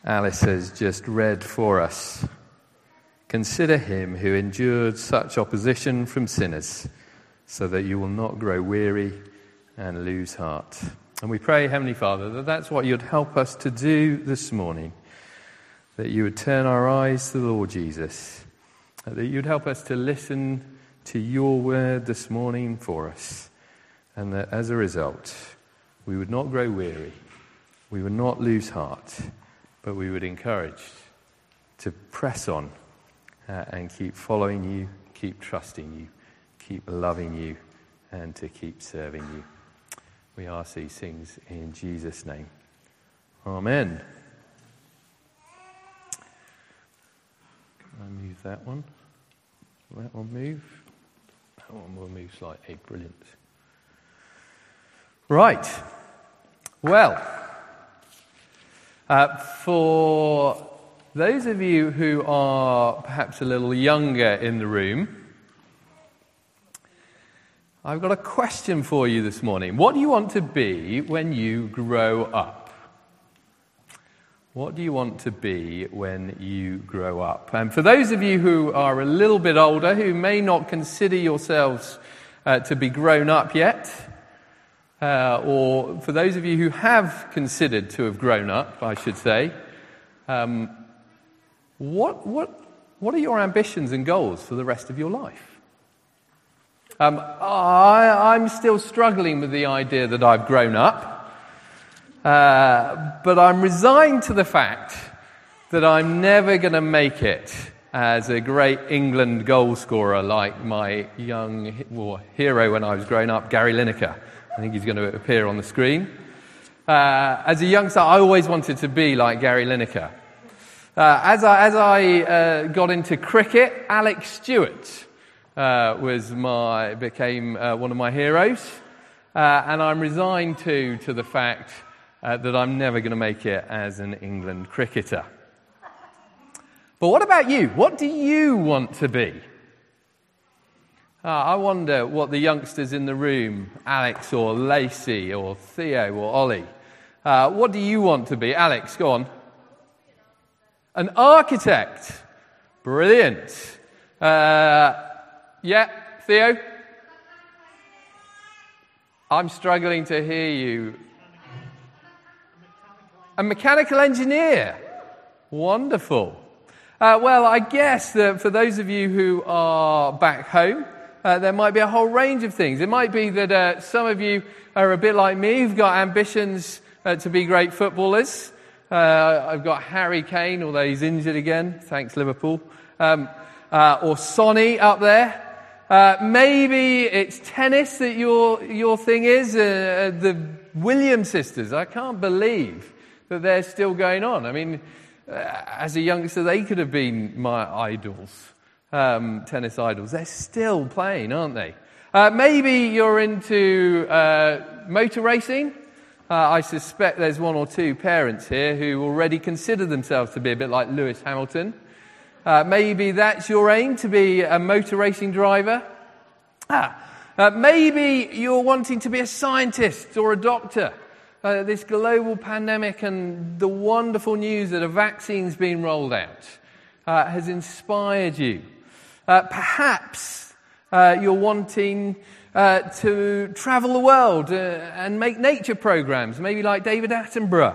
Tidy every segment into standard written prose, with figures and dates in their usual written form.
Alice has just read for us. Consider him who endured such opposition from sinners, so that you will not grow weary and lose heart. And we pray, Heavenly Father, that that's what you'd help us to do this morning, that you would turn our eyes to the Lord Jesus, that you'd help us to listen to your word this morning for us, and that as a result, we would not grow weary, we would not lose heart, but we would encourage to press on and keep following you, keep trusting you, keep loving you, and to keep serving you. We ask these things in Jesus' name. Amen. Can I move that one? Will that one move? That one will move slightly. Brilliant. Right. Well, for those of you who are perhaps a little younger in the room, I've got a question for you this morning. What do you want to be when you grow up? What do you want to be when you grow up? And for those of you who are a little bit older, who may not consider yourselves to be grown up yet, or for those of you who have considered to have grown up, I should say, what are your ambitions and goals for the rest of your life? I'm still struggling with the idea that I've grown up, but I'm resigned to the fact that I'm never going to make it as a great England goal scorer like my young hero when I was growing up, Gary Lineker. I think he's going to appear on the screen. As a youngster, I always wanted to be like Gary Lineker. As I got into cricket, Alex Stewart became one of my heroes, and I'm resigned to the fact that I'm never going to make it as an England cricketer. But what about you? What do you want to be? I wonder what the youngsters in the room, Alex or Lacey or Theo or Ollie, what do you want to be? Alex, go on. An architect. Brilliant. Yeah, Theo? I'm struggling to hear you. A mechanical engineer. Wonderful. Well, I guess that for those of you who are back home, there might be a whole range of things. It might be that some of you are a bit like me, who've got ambitions to be great footballers. I've got Harry Kane, although he's injured again. Thanks, Liverpool. Or Sonny up there. Maybe it's tennis that your thing is. The Williams sisters. I can't believe that they're still going on. I mean, as a youngster, they could have been my idols, tennis idols. They're still playing, aren't they? Maybe you're into motor racing. I suspect there's one or two parents here who already consider themselves to be a bit like Lewis Hamilton. Maybe that's your aim, to be a motor racing driver. Maybe you're wanting to be a scientist or a doctor. This global pandemic and the wonderful news that a vaccine's been rolled out has inspired you. Perhaps you're wanting to travel the world and make nature programs, maybe like David Attenborough.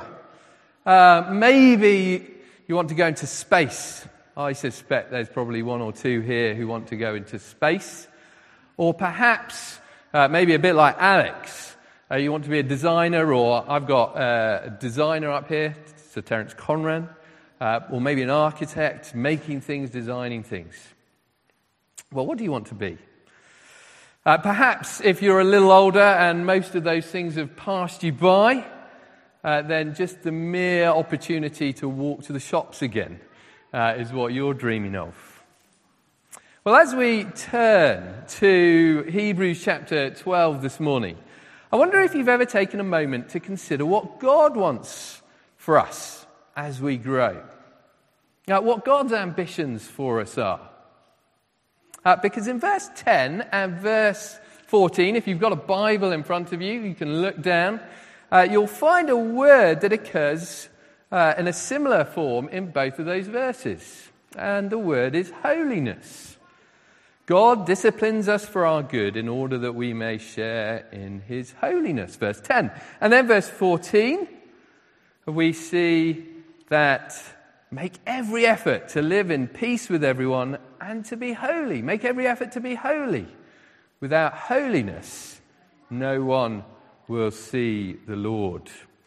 Maybe you want to go into space. I suspect there's probably one or two here who want to go into space. Or perhaps, maybe a bit like Alex, you want to be a designer, or I've got a designer up here, Sir Terence Conran, or maybe an architect, making things, designing things. Well, what do you want to be? Perhaps if you're a little older and most of those things have passed you by, then just the mere opportunity to walk to the shops again is what you're dreaming of. Well, as we turn to Hebrews chapter 12 this morning, I wonder if you've ever taken a moment to consider what God wants for us as we grow. Now, what God's ambitions for us are. Because in verse 10 and verse 14, if you've got a Bible in front of you, you can look down, you'll find a word that occurs in a similar form in both of those verses. And the word is holiness. God disciplines us for our good in order that we may share in his holiness. Verse 10. And then verse 14, we see that make every effort to live in peace with everyone and to be holy. Make every effort to be holy. Without holiness, no one will see the Lord.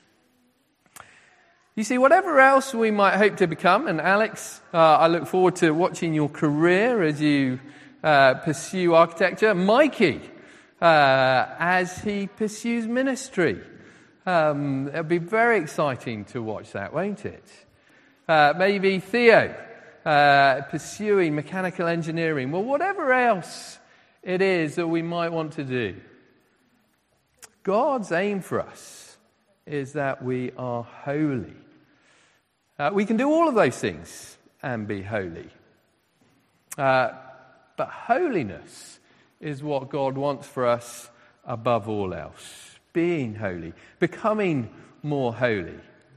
You see, whatever else we might hope to become, and Alex, I look forward to watching your career as you pursue architecture. Mikey, as he pursues ministry. It'll be very exciting to watch that, won't it? Maybe Theo, pursuing mechanical engineering. Well, whatever else it is that we might want to do, God's aim for us is that we are holy. We can do all of those things and be holy. But holiness is what God wants for us above all else. Being holy, becoming more holy.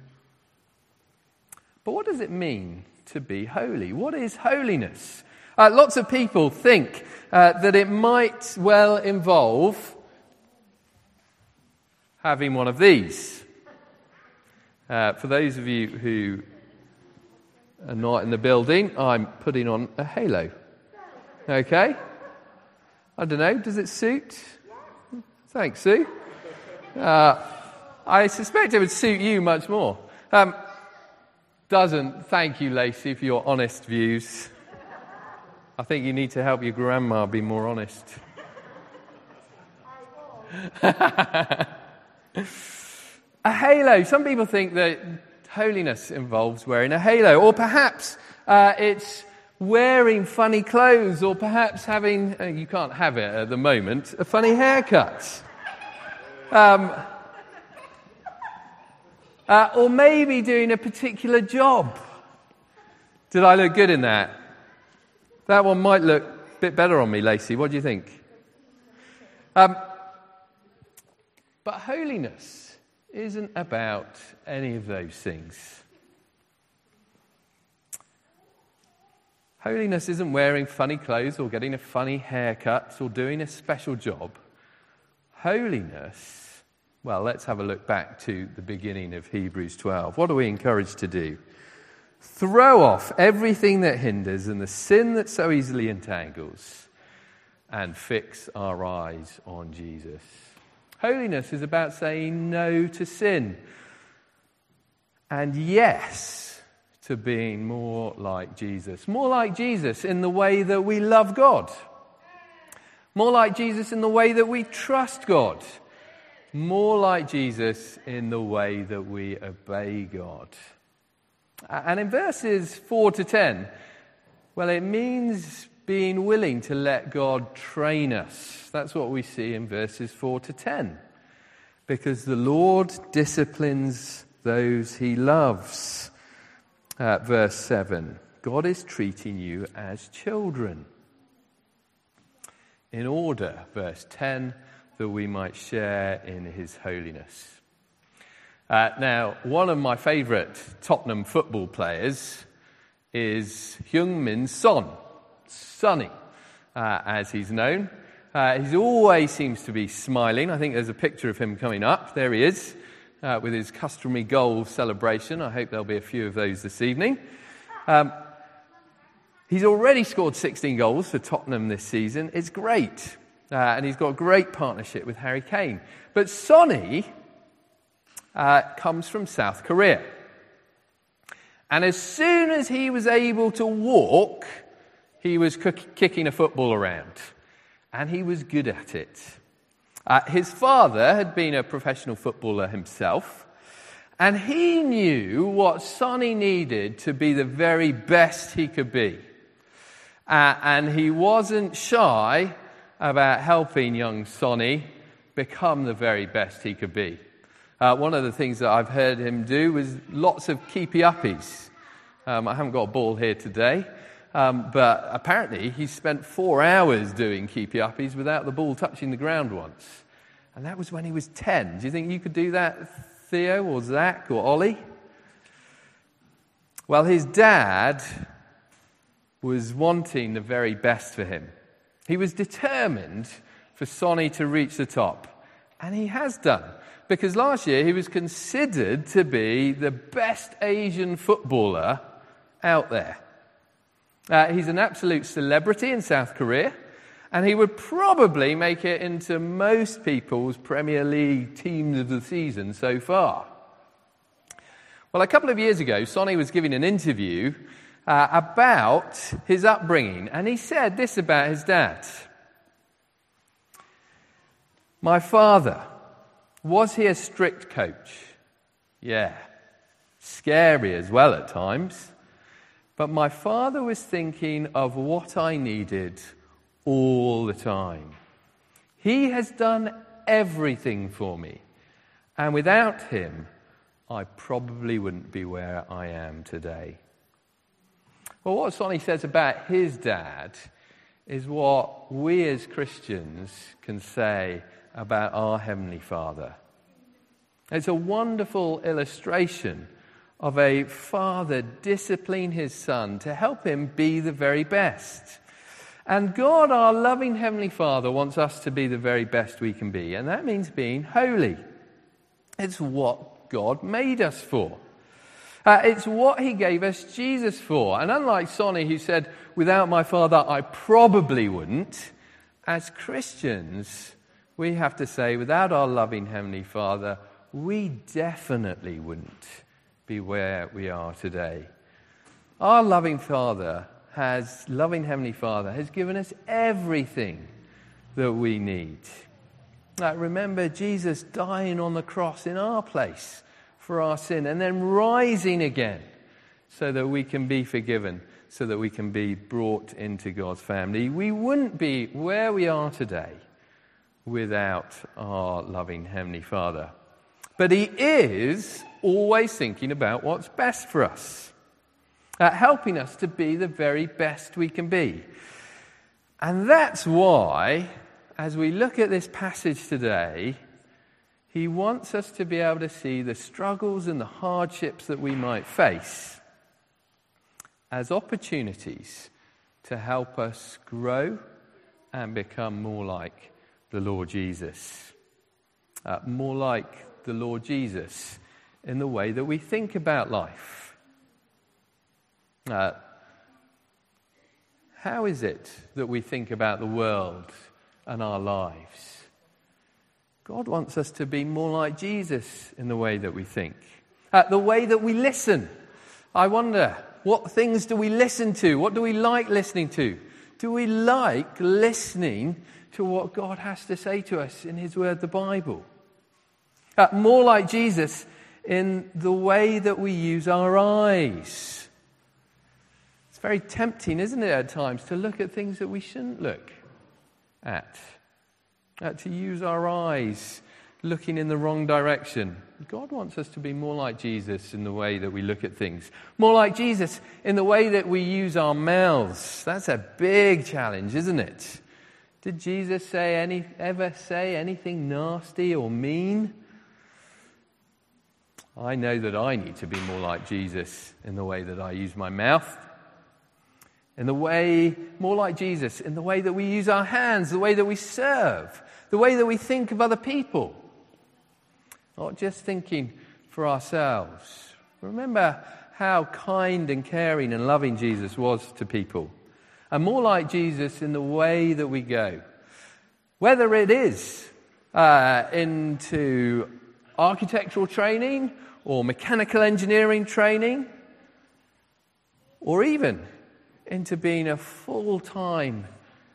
But what does it mean to be holy? What is holiness? Lots of people think that it might well involve having one of these. For those of you who are not in the building, I'm putting on a halo. Okay? I don't know, does it suit? Thanks, Sue. I suspect it would suit you much more. Doesn't. Thank you, Lacey, for your honest views. I think you need to help your grandma be more honest. A halo. Some people think that holiness involves wearing a halo, or perhaps it's wearing funny clothes, or perhaps having, you can't have it at the moment, a funny haircut. Or maybe doing a particular job. Did I look good in that? That one might look a bit better on me, Lacey. What do you think? But holiness isn't about any of those things. Holiness isn't wearing funny clothes or getting a funny haircut or doing a special job. Holiness, well, let's have a look back to the beginning of Hebrews 12. What are we encouraged to do? Throw off everything that hinders and the sin that so easily entangles, and fix our eyes on Jesus. Holiness is about saying no to sin and yes to being more like Jesus. More like Jesus in the way that we love God. More like Jesus in the way that we trust God. More like Jesus in the way that we obey God. And in verses 4 to 10, well, it means being willing to let God train us. That's what we see in verses 4 to 10. Because the Lord disciplines those he loves. Verse 7, God is treating you as children. In order, verse 10, that we might share in his holiness. Now, one of my favourite Tottenham football players is Heung-min Son, Sonny, as he's known. He always seems to be smiling. I think there's a picture of him coming up. There he is, with his customary goal celebration. I hope there'll be a few of those this evening. He's already scored 16 goals for Tottenham this season. It's great. And he's got a great partnership with Harry Kane. But Sonny comes from South Korea. And as soon as he was able to walk, he was kicking a football around. And he was good at it. His father had been a professional footballer himself. And he knew what Sonny needed to be the very best he could be. And he wasn't shy about helping young Sonny become the very best he could be. One of the things that I've heard him do was lots of keepy-uppies. I haven't got a ball here today, but apparently he spent 4 hours doing keepy-uppies without the ball touching the ground once. And that was when he was 10. Do you think you could do that, Theo or Zach or Ollie? Well, his dad was wanting the very best for him. He was determined for Sonny to reach the top, and he has done. Because last year he was considered to be the best Asian footballer out there. He's an absolute celebrity in South Korea, and he would probably make it into most people's Premier League teams of the season so far. Well, a couple of years ago, Sonny was giving an interview about his upbringing, and he said this about his dad. My father, was he a strict coach? Yeah. Scary as well at times. But my father was thinking of what I needed all the time. He has done everything for me. And without him, I probably wouldn't be where I am today. Well, what Sonny says about his dad is what we as Christians can say about our Heavenly Father. It's a wonderful illustration of a father disciplining his son to help him be the very best. And God, our loving Heavenly Father, wants us to be the very best we can be, and that means being holy. It's what God made us for. It's what he gave us Jesus for. And unlike Sonny, who said, without my father, I probably wouldn't, as Christians, we have to say, without our loving Heavenly Father, we definitely wouldn't be where we are today. Our loving Heavenly Father has given us everything that we need. Remember Jesus dying on the cross in our place for our sin, and then rising again so that we can be forgiven, so that we can be brought into God's family. We wouldn't be where we are today without our loving Heavenly Father. But he is always thinking about what's best for us, helping us to be the very best we can be. And that's why, as we look at this passage today, he wants us to be able to see the struggles and the hardships that we might face as opportunities to help us grow and become more like the Lord Jesus. More like the Lord Jesus in the way that we think about life. How is it that we think about the world and our lives? God wants us to be more like Jesus in the way that we think. The way that we listen. I wonder, what things do we listen to? What do we like listening to? Do we like listening to what God has to say to us in his word, the Bible? More like Jesus in the way that we use our eyes. It's very tempting, isn't it, at times, to look at things that we shouldn't look at. To use our eyes looking in the wrong direction. God wants us to be more like Jesus in the way that we look at things. More like Jesus in the way that we use our mouths. That's a big challenge, isn't it? Did Jesus ever say anything nasty or mean? I know that I need to be more like Jesus in the way that I use my mouth. More like Jesus in the way that we use our hands, the way that we serve, the way that we think of other people. Not just thinking for ourselves. Remember how kind and caring and loving Jesus was to people. And more like Jesus in the way that we go. Whether it is into architectural training or mechanical engineering training, or even into being a full-time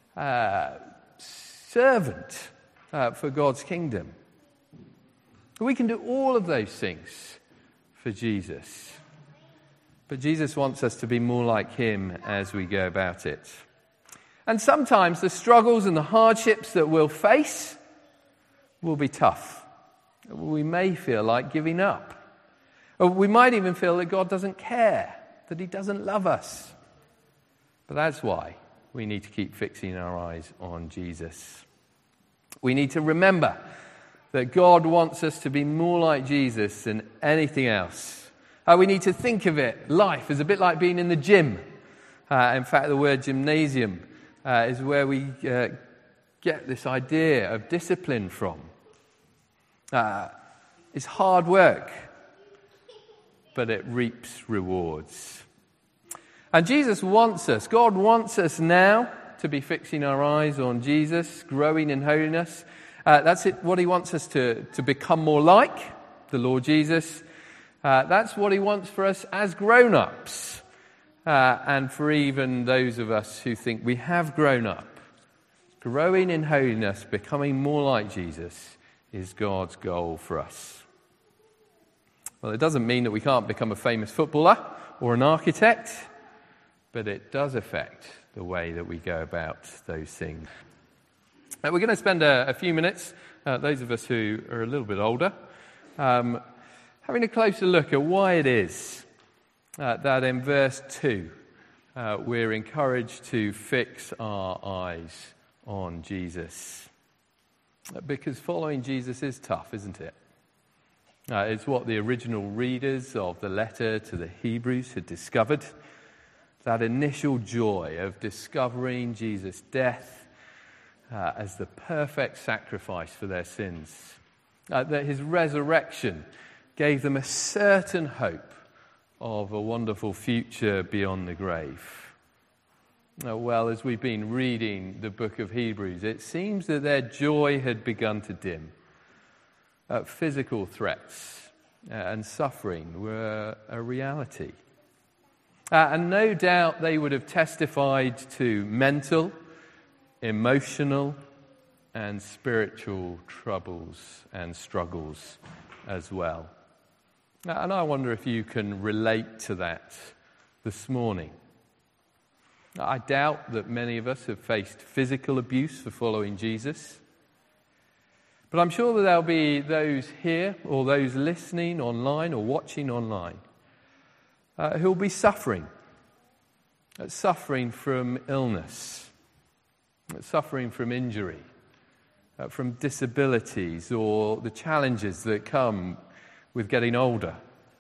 servant for God's kingdom. We can do all of those things for Jesus. But Jesus wants us to be more like him as we go about it. And sometimes the struggles and the hardships that we'll face will be tough. We may feel like giving up. Or we might even feel that God doesn't care, that he doesn't love us. But that's why we need to keep fixing our eyes on Jesus. We need to remember that God wants us to be more like Jesus than anything else. We need to think of life, as a bit like being in the gym. In fact, the word gymnasium is where we get this idea of discipline from. It's hard work, but it reaps rewards. And Jesus wants us, God wants us now to be fixing our eyes on Jesus, growing in holiness. That's what he wants us to become more like, the Lord Jesus. That's what he wants for us as grown-ups. And for even those of us who think we have grown up. Growing in holiness, becoming more like Jesus, is God's goal for us. Well, it doesn't mean that we can't become a famous footballer or an architect, but it does affect the way that we go about those things. We're going to spend a few minutes, those of us who are a little bit older, having a closer look at why it is that in verse 2 we're encouraged to fix our eyes on Jesus. Because following Jesus is tough, isn't it? It's what the original readers of the letter to the Hebrews had discovered. That initial joy of discovering Jesus' death as the perfect sacrifice for their sins. That his resurrection gave them a certain hope of a wonderful future beyond the grave. Well, as we've been reading the book of Hebrews, it seems that their joy had begun to dim. Physical threats and suffering were a reality. And no doubt they would have testified to mental, emotional, and spiritual troubles and struggles as well. And I wonder if you can relate to that this morning. I doubt that many of us have faced physical abuse for following Jesus. But I'm sure that there'll be those here or those listening online or watching online who'll be suffering from illness, suffering from injury, from disabilities or the challenges that come with getting older.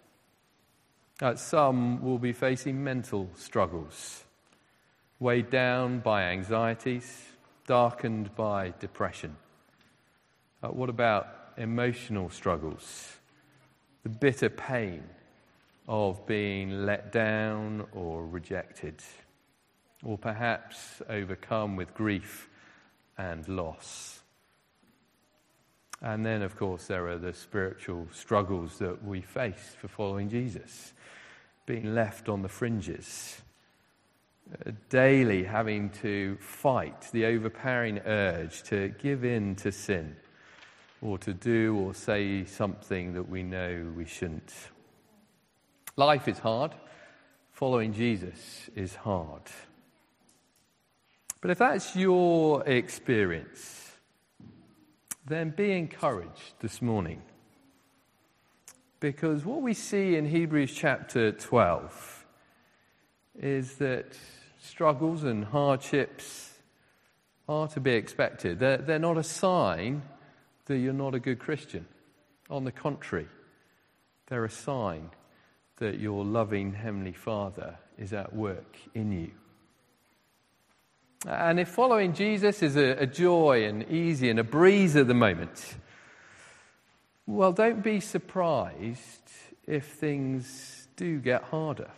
Some will be facing mental struggles, weighed down by anxieties, darkened by depression. What about emotional struggles? The bitter pain of being let down or rejected, or perhaps overcome with grief and loss. And then, of course, there are the spiritual struggles that we face for following Jesus. Being left on the fringes. Daily having to fight the overpowering urge to give in to sin. Or to do or say something that we know we shouldn't. Life is hard. Following Jesus is hard. But if that's your experience, then be encouraged this morning. Because what we see in Hebrews chapter 12 is that struggles and hardships are to be expected. They're not a sign that you're not a good Christian. On the contrary, they're a sign that your loving Heavenly Father is at work in you. And if following Jesus is a joy and easy and a breeze at the moment, well, don't be surprised if things do get harder.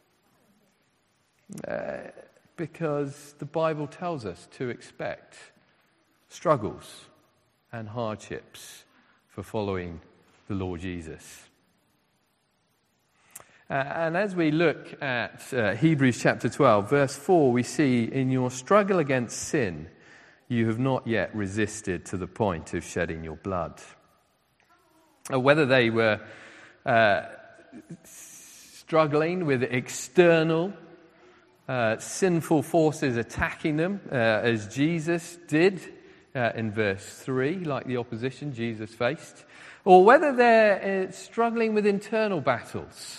Because the Bible tells us to expect struggles and hardships for following the Lord Jesus. And as we look at Hebrews chapter 12, verse 4, we see, in your struggle against sin, you have not yet resisted to the point of shedding your blood. Whether they were struggling with external sinful forces attacking them, as Jesus did in verse 3, like the opposition Jesus faced, or whether they're struggling with internal battles,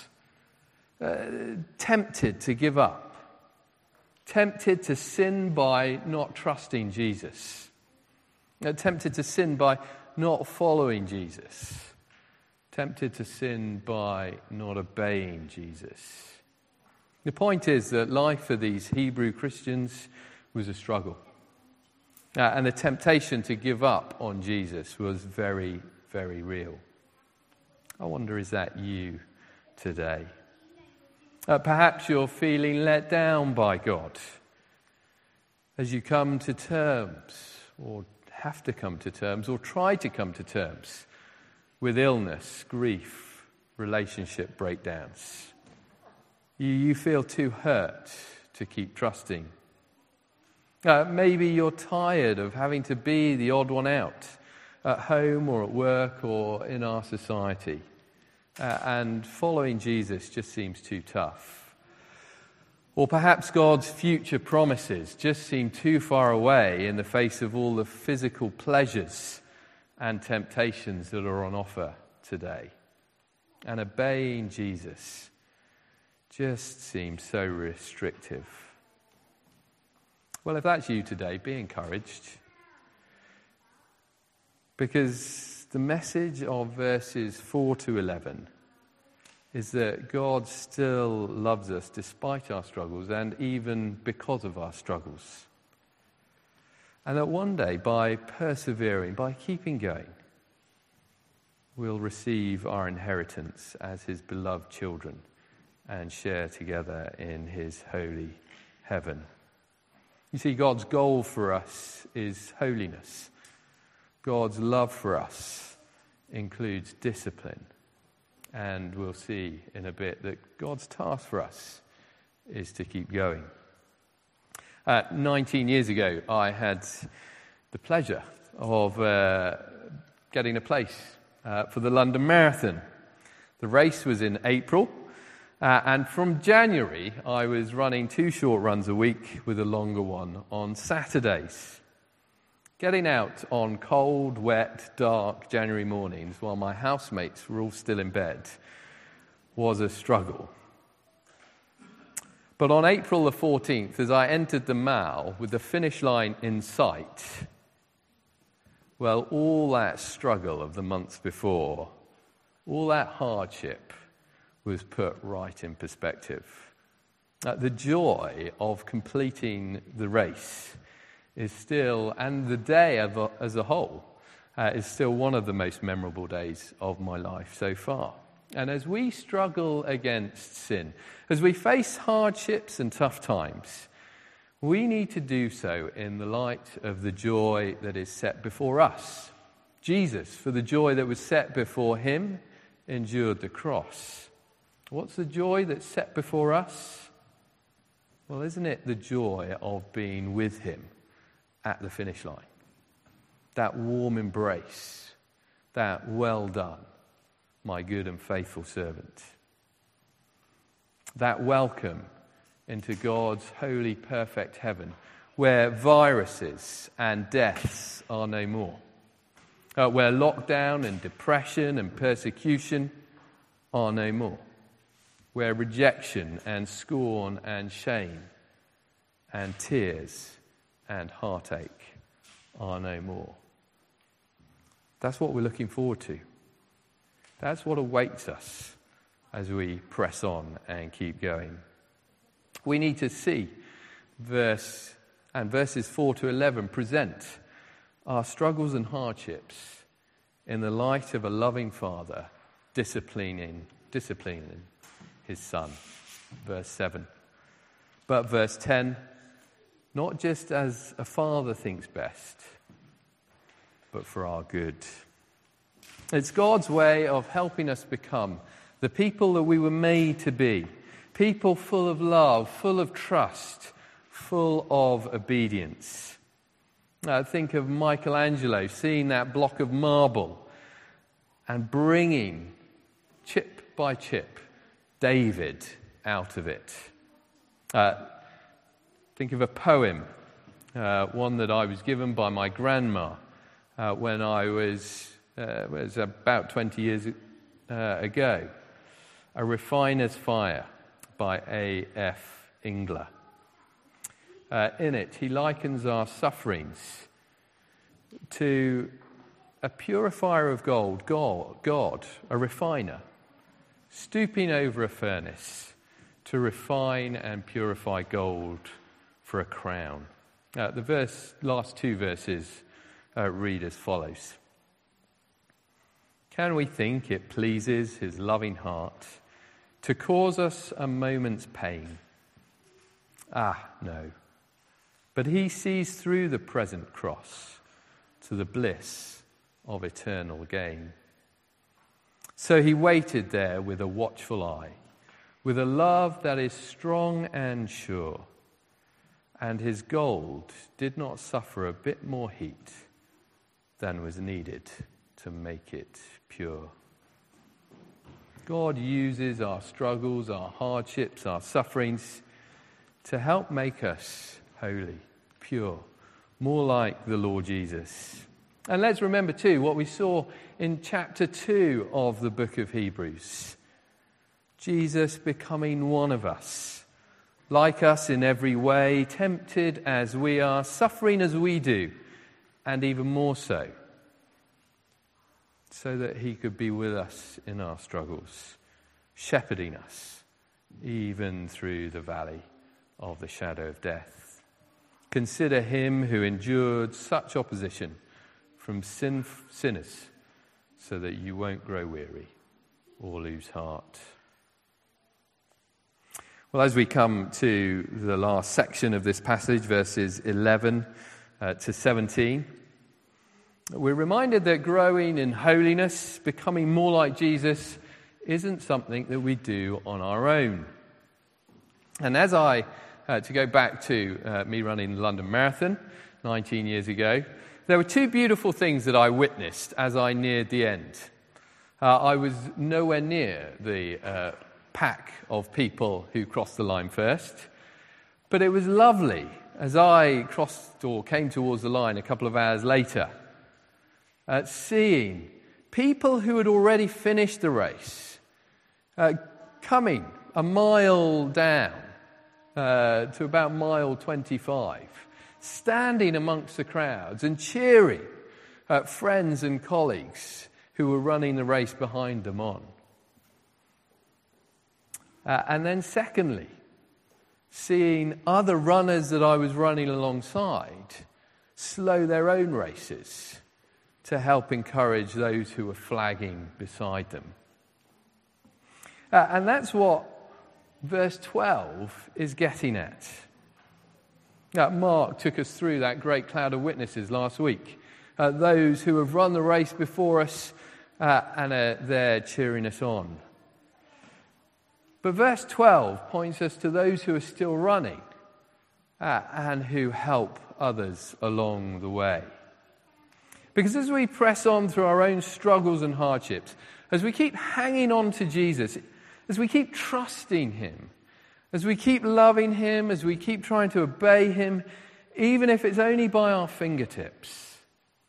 tempted to give up, tempted to sin by not trusting Jesus, tempted to sin by not following Jesus, tempted to sin by not obeying Jesus. The point is that life for these Hebrew Christians was a struggle. And the temptation to give up on Jesus was very, very real. I wonder, is that you today? Perhaps you're feeling let down by God as you come to terms, or have to come to terms, or try to come to terms with illness, grief, relationship breakdowns. You feel too hurt to keep trusting. Maybe you're tired of having to be the odd one out at home or at work or in our society. And following Jesus just seems too tough. Or perhaps God's future promises just seem too far away in the face of all the physical pleasures and temptations that are on offer today. And obeying Jesus just seems so restrictive. Well, if that's you today, be encouraged. Because the message of verses 4 to 11 is that God still loves us despite our struggles and even because of our struggles. And that one day, by persevering, by keeping going, we'll receive our inheritance as his beloved children and share together in his holy heaven. You see, God's goal for us is holiness. God's love for us includes discipline. And we'll see in a bit that God's task for us is to keep going. 19 years ago, I had the pleasure of getting a place for the London Marathon. The race was in April. And from January, I was running 2 short runs a week with a longer one on Saturdays. Getting out on cold, wet, dark January mornings while my housemates were all still in bed was a struggle. But on April the 14th, as I entered the Mall with the finish line in sight, well, all that struggle of the months before, all that hardship was put right in perspective. The joy of completing the race is still, and the day as a whole, is still one of the most memorable days of my life so far. And as we struggle against sin, as we face hardships and tough times, we need to do so in the light of the joy that is set before us. Jesus, for the joy that was set before him, endured the cross. What's the joy that's set before us? Well, isn't it the joy of being with him at the finish line? That warm embrace, that well done, my good and faithful servant. That welcome into God's holy, perfect heaven, where viruses and deaths are no more. Where lockdown and depression and persecution are no more. Where rejection and scorn and shame and tears and heartache are no more. That's what we're looking forward to. That's what awaits us as we press on and keep going. We need to see verses 4 to 11 present our struggles and hardships in the light of a loving Father disciplining his Son. Verse 7. But verse 10, not just as a father thinks best, but for our good. It's God's way of helping us become the people that we were made to be. People full of love, full of trust, full of obedience. Think of Michelangelo seeing that block of marble and bringing, chip by chip, David out of it. Think of a poem, one that I was given by my grandma when I was about 20 years ago. A Refiner's Fire by A.F. Ingler. In it, he likens our sufferings to a purifier of gold, God, a refiner, stooping over a furnace to refine and purify gold for a crown. The last two verses read as follows. Can we think it pleases his loving heart to cause us a moment's pain? No. But he sees through the present cross to the bliss of eternal gain. So he waited there with a watchful eye, with a love that is strong and sure, and his gold did not suffer a bit more heat than was needed to make it pure. God uses our struggles, our hardships, our sufferings to help make us holy, pure, more like the Lord Jesus. And let's remember too what we saw in chapter 2 of the book of Hebrews. Jesus becoming one of us, like us in every way, tempted as we are, suffering as we do, and even more so that he could be with us in our struggles, shepherding us even through the valley of the shadow of death. Consider him who endured such opposition from sinners so that you won't grow weary or lose heart. Well, as we come to the last section of this passage, verses 11 to 17, we're reminded that growing in holiness, becoming more like Jesus, isn't something that we do on our own. And as to go back to me running the London Marathon 19 years ago, there were two beautiful things that I witnessed as I neared the end. I was nowhere near the pack of people who crossed the line first, but it was lovely as I crossed or came towards the line a couple of hours later, seeing people who had already finished the race coming a mile down to about mile 25, standing amongst the crowds and cheering friends and colleagues who were running the race behind them on. And then secondly, seeing other runners that I was running alongside slow their own races to help encourage those who were flagging beside them. And that's what verse 12 is getting at. Mark took us through that great cloud of witnesses last week. Those who have run the race before us and are there cheering us on. But verse 12 points us to those who are still running and who help others along the way. Because as we press on through our own struggles and hardships, as we keep hanging on to Jesus, as we keep trusting him, as we keep loving him, as we keep trying to obey him, even if it's only by our fingertips,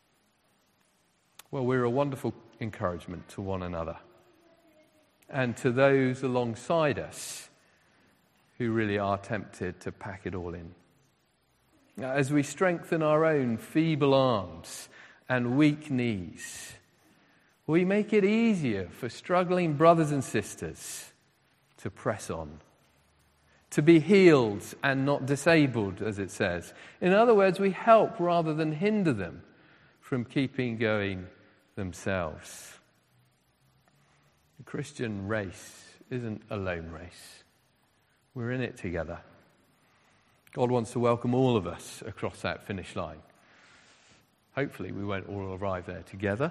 well, we're a wonderful encouragement to one another and to those alongside us who really are tempted to pack it all in. As we strengthen our own feeble arms and weak knees, we make it easier for struggling brothers and sisters to press on, to be healed and not disabled, as it says. In other words, we help rather than hinder them from keeping going themselves. The Christian race isn't a lone race. We're in it together. God wants to welcome all of us across that finish line. Hopefully we won't all arrive there together.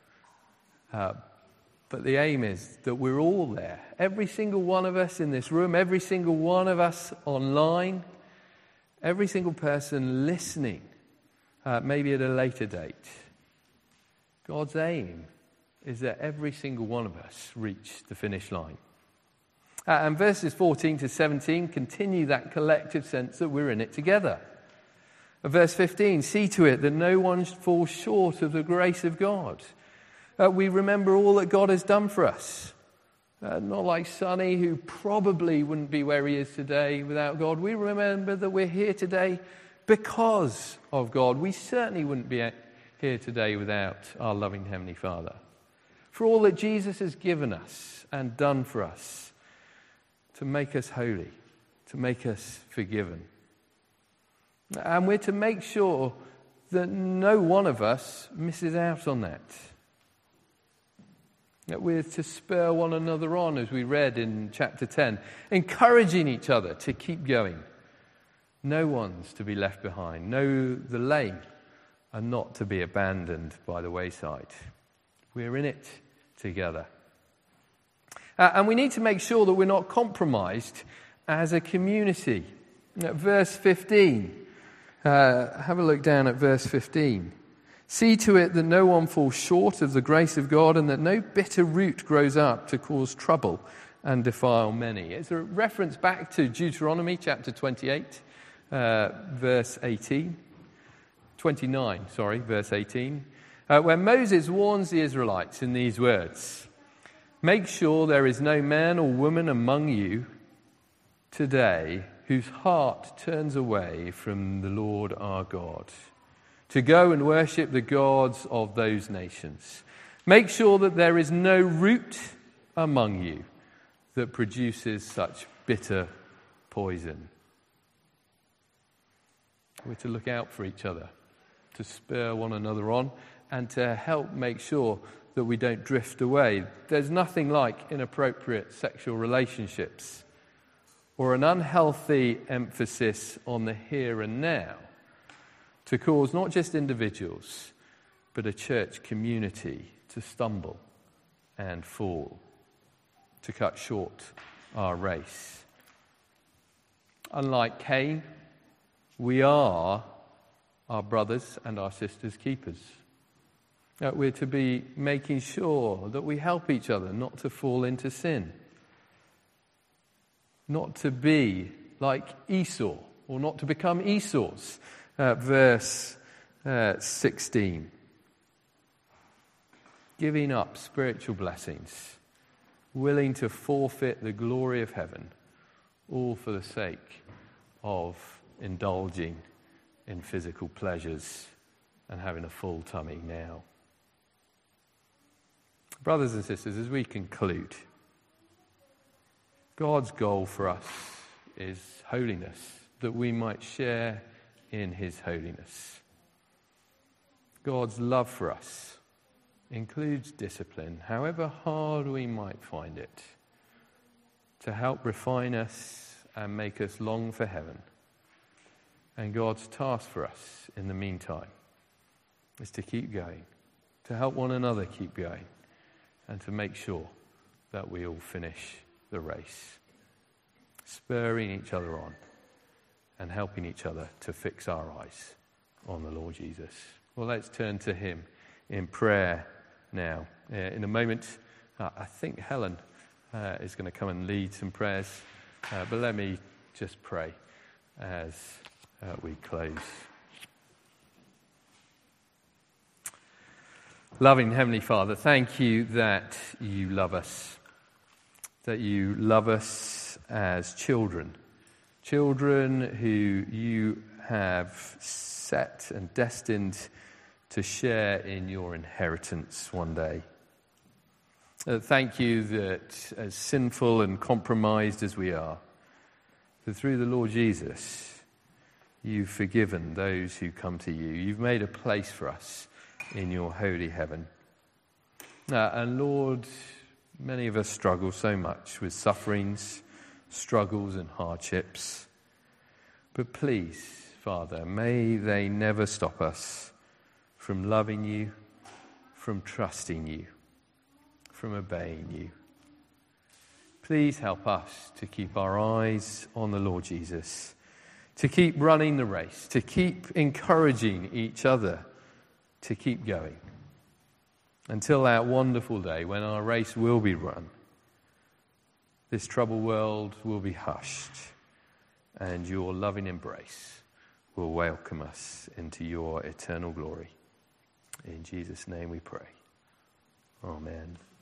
But the aim is that we're all there. Every single one of us in this room, every single one of us online, every single person listening, maybe at a later date. God's aim is that every single one of us reach the finish line. And verses 14 to 17 continue that collective sense that we're in it together. Verse 15, see to it that no one falls short of the grace of God. We remember all that God has done for us. Not like Sonny, who probably wouldn't be where he is today without God. We remember that we're here today because of God. We certainly wouldn't be here today without our loving Heavenly Father. For all that Jesus has given us and done for us to make us holy, to make us forgiven. And we're to make sure that no one of us misses out on that. That we're to spur one another on, as we read in chapter 10, encouraging each other to keep going. No one's to be left behind. No, the lame are not to be abandoned by the wayside. We're in it together. And we need to make sure that we're not compromised as a community. Verse 15. Have a look down at verse 15. See to it that no one falls short of the grace of God and that no bitter root grows up to cause trouble and defile many. It's a reference back to Deuteronomy chapter 28, verse 18. 29, verse 18. Where Moses warns the Israelites in these words. Make sure there is no man or woman among you today whose heart turns away from the Lord our God, to go and worship the gods of those nations. Make sure that there is no root among you that produces such bitter poison. We're to look out for each other, to spur one another on, and to help make sure that we don't drift away. There's nothing like inappropriate sexual relationships or an unhealthy emphasis on the here and now to cause not just individuals, but a church community to stumble and fall, to cut short our race. Unlike Cain, we are our brothers' and our sisters' keepers. We're to be making sure that we help each other not to fall into sin. Not to be like Esau, or not to become Esau's. Verse 16. Giving up spiritual blessings, willing to forfeit the glory of heaven, all for the sake of indulging in physical pleasures and having a full tummy now. Brothers and sisters, as we conclude, God's goal for us is holiness, that we might share in his holiness. God's love for us includes discipline, however hard we might find it, to help refine us and make us long for heaven. And God's task for us in the meantime is to keep going, to help one another keep going, and to make sure that we all finish the race, spurring each other on and helping each other to fix our eyes on the Lord Jesus. Well, let's turn to him in prayer now. In a moment, I think Helen is going to come and lead some prayers, but let me just pray as we close. Loving Heavenly Father, thank you that you love us. That you love us as children who you have set and destined to share in your inheritance one day. Thank you that as sinful and compromised as we are, that through the Lord Jesus, you've forgiven those who come to you. You've made a place for us in your holy heaven. And Lord, many of us struggle so much with sufferings, struggles and hardships. But please, Father, may they never stop us from loving you, from trusting you, from obeying you. Please help us to keep our eyes on the Lord Jesus, to keep running the race, to keep encouraging each other, to keep going until that wonderful day when our race will be run. This troubled world will be hushed, and your loving embrace will welcome us into your eternal glory. In Jesus' name we pray. Amen.